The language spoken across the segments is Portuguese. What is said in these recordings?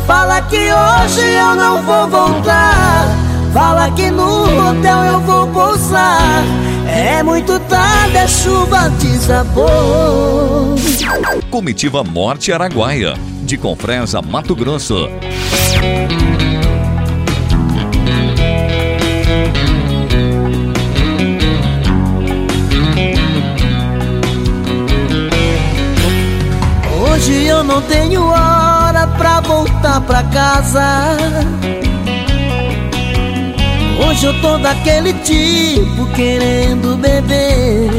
Fala que hoje eu não vou voltar. Fala que no hotel eu vou pousar. É muito tarde, a chuva desabou. Comitiva Morte Araguaia, de Confresa, Mato Grosso. Hoje eu não tenho hora pra voltar pra casa. Hoje eu tô daquele tipo querendo beber.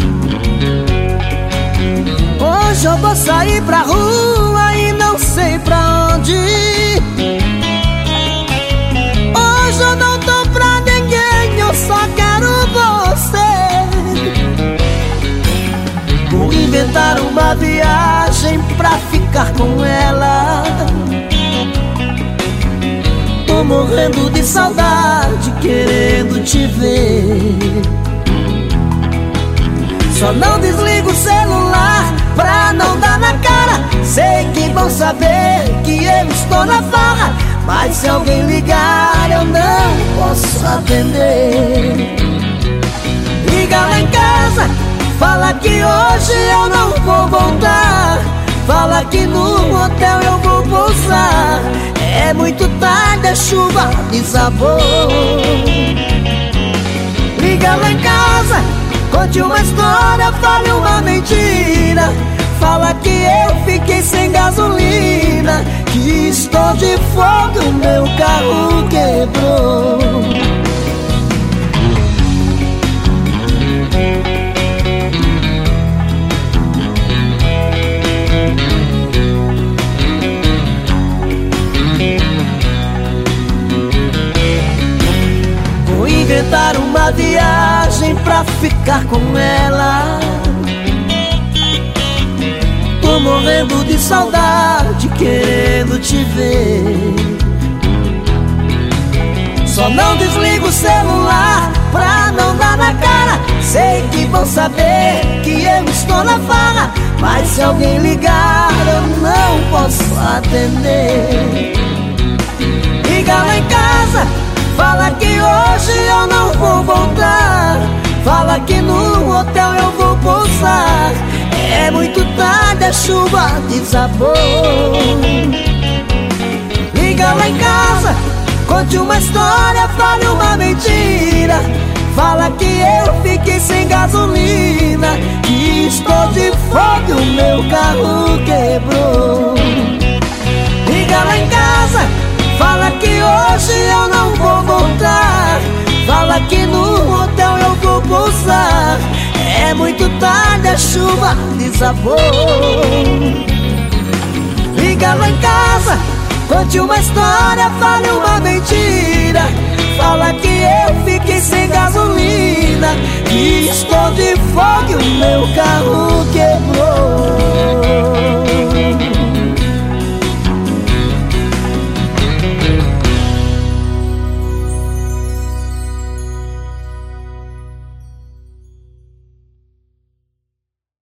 Hoje eu vou sair pra rua e não sei pra onde. Hoje eu não tô pra ninguém, eu só quero você. Vou inventar uma viagem pra ficar com ela. Tô morrendo de saudade, querendo te ver. Só não desligo o celular pra não dar na cara. Sei que vão saber que eu estou na farra, mas se alguém ligar eu não posso atender. Liga lá em casa, fala que hoje eu não vou voltar. Fala que no hotel eu vou pousar. É muito tarde, a chuva desabou. Liga lá em casa, conte uma história, fale uma mentira. Fala que eu fiquei sem gasolina, que estou de folga, o meu carro quebrou. Vou inventar uma viagem pra ficar com ela. Tô morrendo de saudade, querendo te ver. Só não desligo o celular pra não dar na cara. Sei que vão saber que eu estou na farra, mas se alguém ligar eu não posso atender. Liga lá em casa, fala que hoje eu não vou voltar. Fala que no hotel eu vou pousar. É muito tarde, a chuva desabou. Liga lá em casa, conte uma história, fale uma mentira. Fala que eu fiquei sem gasolina, que estou de fome, o meu carro quebrou. Liga lá em casa, fala que hoje eu não vou voltar. Fala que no hotel eu vou pousar. É muito tarde, a chuva desabou. Liga lá em casa, conte uma história, fale uma mentira. Fala que eu fiquei sem gasolina, que estou de folga, o meu carro